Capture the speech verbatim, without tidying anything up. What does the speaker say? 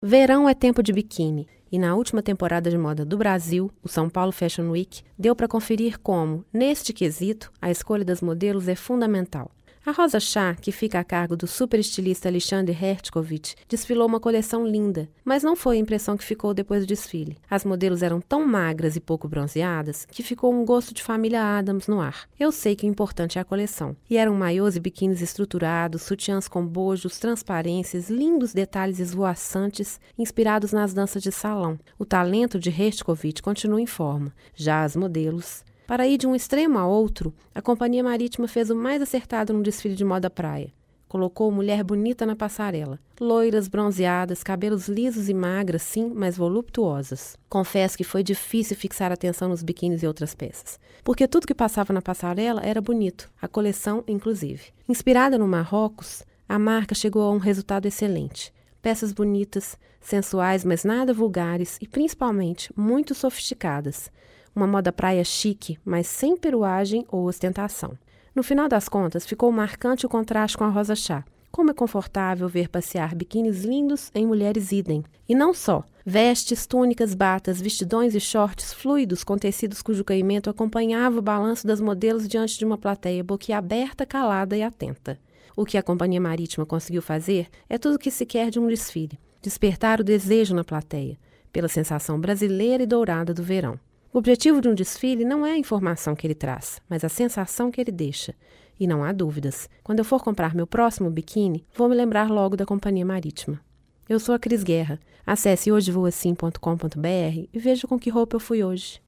Verão é tempo de biquíni, e na última temporada de moda do Brasil, o São Paulo Fashion Week, deu para conferir como, neste quesito, a escolha das modelos é fundamental. A Rosa Chá, que fica a cargo do super estilista Alexandre Hertkovich, desfilou uma coleção linda, mas não foi a impressão que ficou depois do desfile. As modelos eram tão magras e pouco bronzeadas que ficou um gosto de família Addams no ar. Eu sei que o importante é a coleção. E eram maiôs e biquínis estruturados, sutiãs com bojos, transparências, lindos detalhes esvoaçantes, inspirados nas danças de salão. O talento de Hertkovich continua em forma. Já as modelos... Para ir de um extremo a outro, a Companhia Marítima fez o mais acertado no desfile de moda praia. Colocou mulher bonita na passarela. Loiras, bronzeadas, cabelos lisos e magras, sim, mas voluptuosas. Confesso que foi difícil fixar atenção nos biquínis e outras peças, porque tudo que passava na passarela era bonito, a coleção inclusive. Inspirada no Marrocos, a marca chegou a um resultado excelente. Peças bonitas, sensuais, mas nada vulgares e, principalmente, muito sofisticadas. Uma moda praia chique, mas sem peruagem ou ostentação. No final das contas, ficou marcante o contraste com a Rosa Chá. Como é confortável ver passear biquínis lindos em mulheres idem. E não só. Vestes, túnicas, batas, vestidões e shorts fluidos com tecidos cujo caimento acompanhava o balanço das modelos diante de uma plateia boquiaberta, calada e atenta. O que a Companhia Marítima conseguiu fazer é tudo o que se quer de um desfile. Despertar o desejo na plateia, pela sensação brasileira e dourada do verão. O objetivo de um desfile não é a informação que ele traz, mas a sensação que ele deixa. E não há dúvidas, quando eu for comprar meu próximo biquíni, vou me lembrar logo da Companhia Marítima. Eu sou a Cris Guerra. Acesse hoje vou assim ponto com ponto br e veja com que roupa eu fui hoje.